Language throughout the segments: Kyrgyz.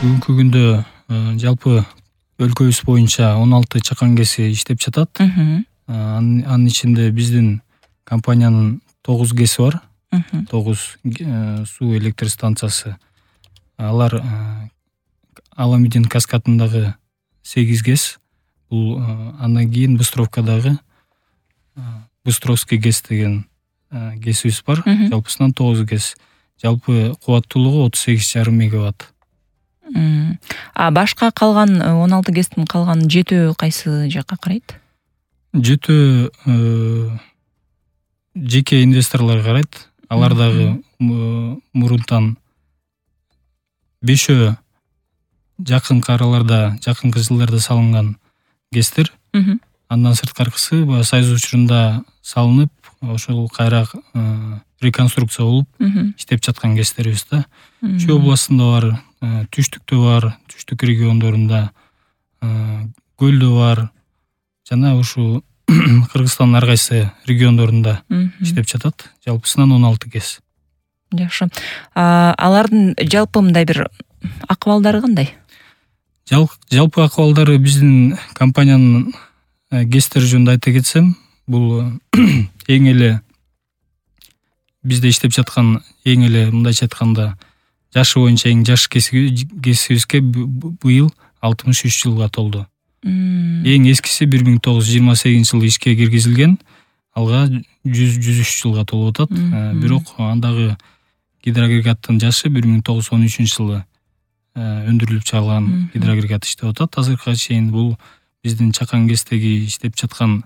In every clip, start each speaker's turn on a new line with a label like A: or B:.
A: Бүгүнкү күндө жалпы өлкөбүз боюнча 16 чакан КЭСи иштеп жатат. Анын ичинде биздин компаниянын 9 КЭСи бар. 9 суу электр станциясы. Алар Аламедин каскадындагы 8 КЭС. Бул андан кийин Быстровкадагы Быстровский КЭС деген КЭСибиз бар. Жалпысынан 9 КЭС. Жалпы кубаттуулугу 38,5 мегаватт.
B: А башка калган 16 КЭСтин калган 7 кайсы жакка карайт?
A: 7 жеке инвесторлор карайт. Алар дагы мурунтан 5 жакынкы араларда, жакынкы жылдарда салынган КЭСтер. Андан сырткаркысы Союз учурунда салынып, ошол кайра реконструкция болуп иштеп жаткан КЭСтерибиз да. Чүй областында бар, түштүктө бар, түштүк региондорунда, көлдө бар, жана ушу Кыргызстандын ар кайсы региондорунда иштеп жатат. Жалпысынан 16 КЭС.
B: Жакшы. Алардын жалпы мындай бир акыбалдары кандай?
A: Жалпы акыбалдары биздин компаниянын КЭСтери жөнүндө айта кетсем, бул эң эле бизде иштеп жаткан мындайча айтканда жашы боюнча эң жаш КЭСибизге быйыл 63 жылга толду. Эң эскиси 1928 жылы ишке киргизилген, алга 103 жылга толуп атат. Бирок андагы гидроагрегаттын жашы 1913 жылы өндүрүлүп чыгарылган гидроагрегат иштеп атат. Азыркыга чейин бул биздин чакан КЭСтеги иштеп жаткан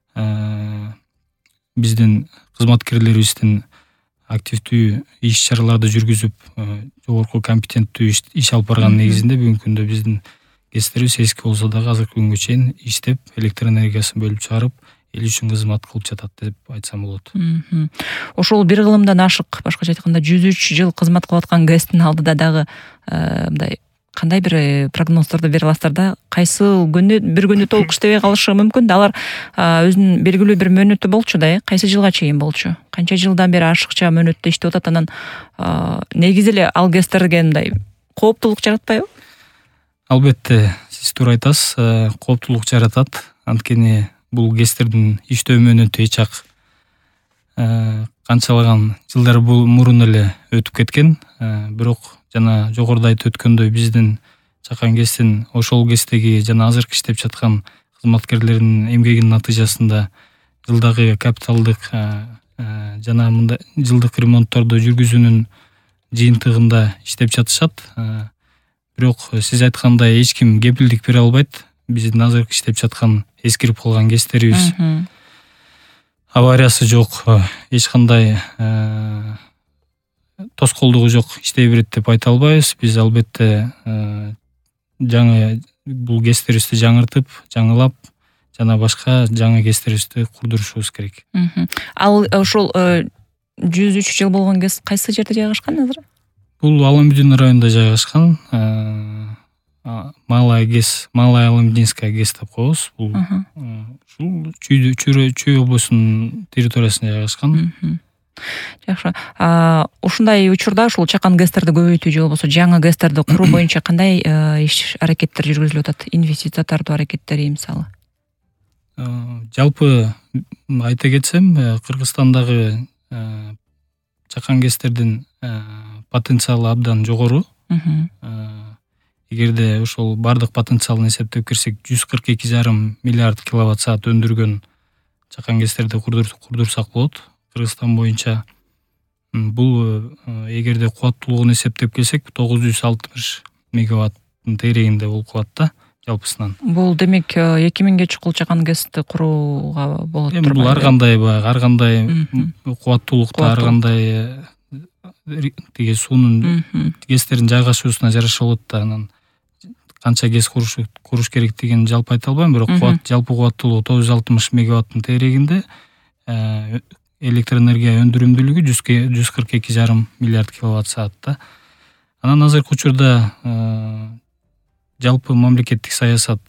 A: биздин кызматкерлерибиздин активдүү иш-чараларды жүргүзүп, жогорку компетенттүү иш алып барган негизинде бүгүнкү күндө биздин КЭСтерибиз эски болсо дагы азыркы күнгө чейин иштеп, электр энергиясын бөлүп чыгарып, эл үчүн кызмат кылып жатат деп айтсам болот.
B: Ошол бир кылымдан ашык, башкача айтканда 103 жыл кызмат кылып аткан КЭСтин алдыда дагы мындай кандай бир прогноздорду бере аласыздар да? Кайсы бир күндө толук иштебей калышы мүмкүн да? Алар өзүнүн белгилүү бир мөөнөтү болчу да, кайсы жылга чейин болчу? Канча жылдан бери ашыкча мөөнөттө иштеп атат, анан негизи эле ал КЭСтерге мындай кооптулук жаратпайбы?
A: Албетте, сиз туура айтасыз, кооптулук жаратат. Анткени бул КЭСтердин иштөө мөөнөтү эч ак канчалаган жылдар мурун эле өтүп кеткен. Бирок жана жогоруда айтып өткөндөй, биздин чакан КЭСтин ошол КЭСтеги жана азыркы иштеп жаткан кызматкерлердин эмгегинин натыйжасында жылдагы капиталдык жана мындай жылдык ремонтторду жүргүзүүнүн жыйынтыгында иштеп жатышат. Бирок сиз айткандай эч ким кепилдик бере албайт. Биздин азыркы иштеп жаткан эскирип калган КЭСтерибиз авариясы жок, эч кандай тоскоолдугу жок, иштей берет деп айта албайбыз. Биз албетте жаңы бул КЭСтерибизди жаңыртып, жаңылап, жана башка жаңы КЭСтерибизди курдурушубуз керек.
B: Ал ошол 103 жыл болгон КЭС кайсы жерде жайгашкан азыр?
A: Бул Аламедин районунда жайгашкан. Малая КЭС, Малая Аламединская КЭС деп коебуз. Бул ушул Чүй облусунун территориясында жайгашкан.
B: Жакшы. Ушундай учурда ушул чакан КЭСтерди көбөйтүү же болбосо жаңы КЭСтерди куруу боюнча кандай иш аракеттер жүргүзүлүп атат? Инвестиция тартуу аракеттери мисалы.
A: Жалпы айта кетсем, Кыргызстандагы чакан КЭСтердин потенциалы абдан жогору. Эгерде ошол бардык потенциалын эсептеп кирсек, 142,5 миллиард киловатт саат өндүргөн чакан КЭСтерди курдурсак болот. Кыргызстан боюнча бул эгерде кубаттуулугун эсептеп келсек, 960 мегаваттын тегерегинде болуп калат да, жалпысынан.
B: Бул демек 2000ге чукул чакан КЭСти курууга болот турбайбы?
A: Бул ар кандай кубаттуулукта, ар кандай тиги суунун КЭСтердин жайгашуусуна жараша болот да. Анан канча КЭС куруш керектигин жалпы айта албайм, бирок жалпы кубаттуулугу 960 мегаваттын тегерегинде, электр энергия өндүрүмдүүлүгү 142,5 миллиард киловатт саат да. Анан азыркы учурда жалпы мамлекеттик саясат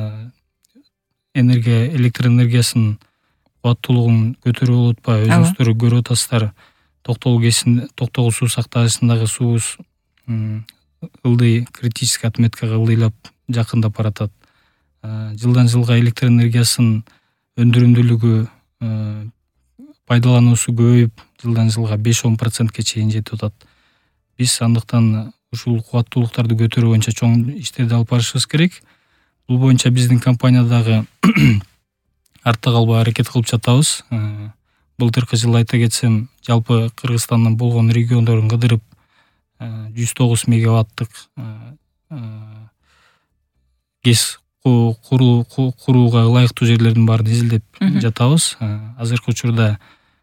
A: электр энергиясынын кубаттуулугун көтөрүү болуп атпайбы? Өзүңүздөр көрүп атасыздар. Токтогул суу сактагычындагы суубуз ылдый критический отметкага ылдыйлап жакындап баратат. Жылдан жылга электр энергиясынын өндүрүмдүүлүгү, пайдалануусу көбөйүп, жылдан жылга 5-10%ке чейин жетип атат. Биз андыктан ушул кубаттуулуктарды көтөрүү боюнча чоң иштерди алып барышыбыз керек. Бул боюнча биздин компания артта калбай аракет кылып жатабыз. Былтыркы жылы айта кетсем, жалпы Кыргызстандын болгон региондорун кыдырып 109 мегаваттык ГЭС курууга ылайыктуу жерлердин баарын изилдеп жатабыз. Азыркы учурда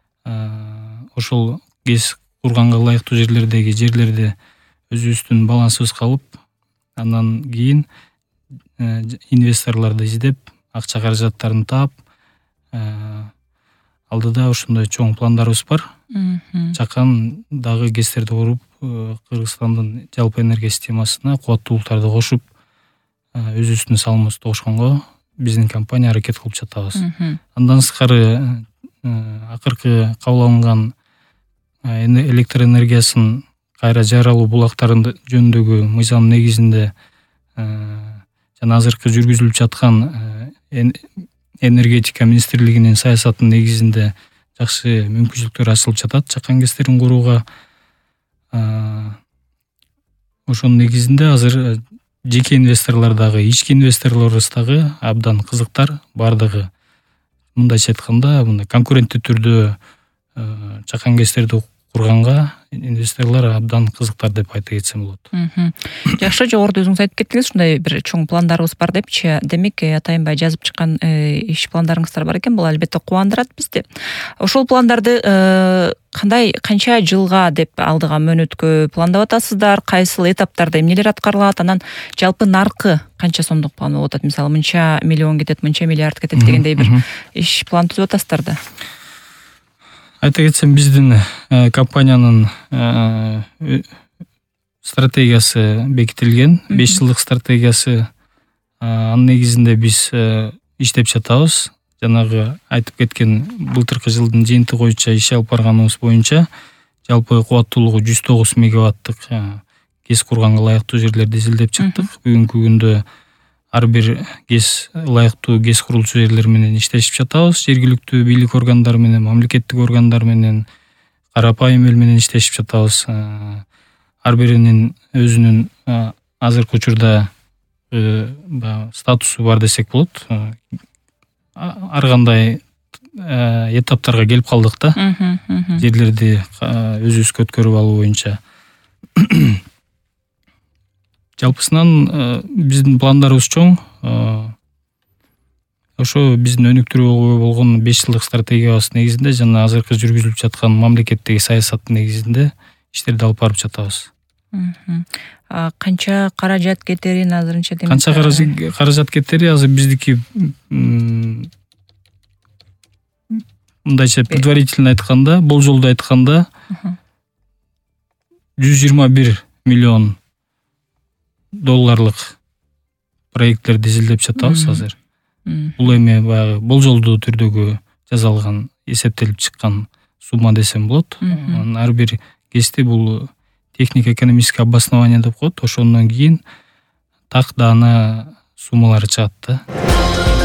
A: ошол ГЭС курганга ылайыктуу жерлерди өзүбүздүн балансыбызга алып, андан кийин инвесторлорду издеп, акча каражаттарын таап, алдыда ошондой чоң пландарыбыз бар. Чакан дагы ГЭСтерди куруп, Кыргызстандын жалпы энергия системасына кубаттуулуктарды кошуп, өзүбүздүн салымыбызды кошконго биздин компания аракет кылып жатабыз. Андан сырткары акыркы кабыл алынган электр энергиясын кайра жаралуу булактарын жөнүндөгү мыйзам негизинде жана азыркы жүргүзүлүп жаткан энергетика министрлигинин саясатынын негизинде жакшы мүмкүнчүлүктөр ачылып жатат чакан ГЭСтерин курууга. Ошонун негизинде азыр жеке инвесторлор дагы, ички инвесторлорубуз дагы абдан кызыктар. Бардыгы мындайча айтканда, мындай конкуренттүү түрдө чакан ГЭСтерди курганга инвесторлор абдан кызыктар деп айта кетсем болот.
B: Жакшы, жогоруда өзүңүз айтып кеттиңиз, ушундай бир чоң пландарыбыз бар депчи. Демек, атайынбай жазып чыккан иш пландарыңыздар бар экен. Бул албетте кубандырат бизди. Ошол пландарды канча жылга деп алдыга мөөнөткө пландап атасыздар? Кайсыл этаптарда эмнелер аткарылат? Анан жалпы наркы канча сомдук план болуп атат? Мисалы, мынча миллион кетет, мынча миллиард кетет дегендей бир иш план түзүп атасыздар да.
A: Айта кетсем, биздин компаниянын стратегиясы бекитилген, 5 жылдык стратегиясы. Анын негизинде биз иштеп жатабыз. Жанагы айтып кеткен былтыркы жылдын жыйынтыгы боюнча иш алып барганыбыз боюнча жалпы кубаттуулугу 109 мегаваттык ГЭС курганга ылайыктуу жерлерди изилдеп чыктык. Бүгүнкү күндө ар бир ылайыктуу ГЭС курулчу жерлер менен иштешип жатабыз. Жергиликтүү бийлик органдары менен, мамлекеттик органдар менен, карапайым эл менен иштешип жатабыз. Ар биринин өзүнүн азыркы учурда статусу бар десек болот. Ар кандай этаптарга келип калдык да. Жерлерди өзүбүз өткөрүп алуу боюнча. Жалпысынан биздин пландарыбыз чоң. Ошо биздин өнүктүрүүгө болгон 5 жылдык стратегиябыз негизинде жана азыркы жүргүзүлүп жаткан мамлекеттеги саясаттын негизинде иштерди алып барып жатабыз.
B: Канча каражат кетерин азырынча демек?
A: Канча каражат кетери азыр биздики мындайча предварительно айтканда, болжолду айтканда 121 миллион долларлык проекттерди изилдеп жатабыз азыр. Бул эми баягы болжолдуу түрдөгү жасалган, эсептелип чыккан сумма десем болот. Ар бир ГЭСти бул технико-экономическое обоснование деп коет. Ошондон кийин так даана суммалары чыгат да.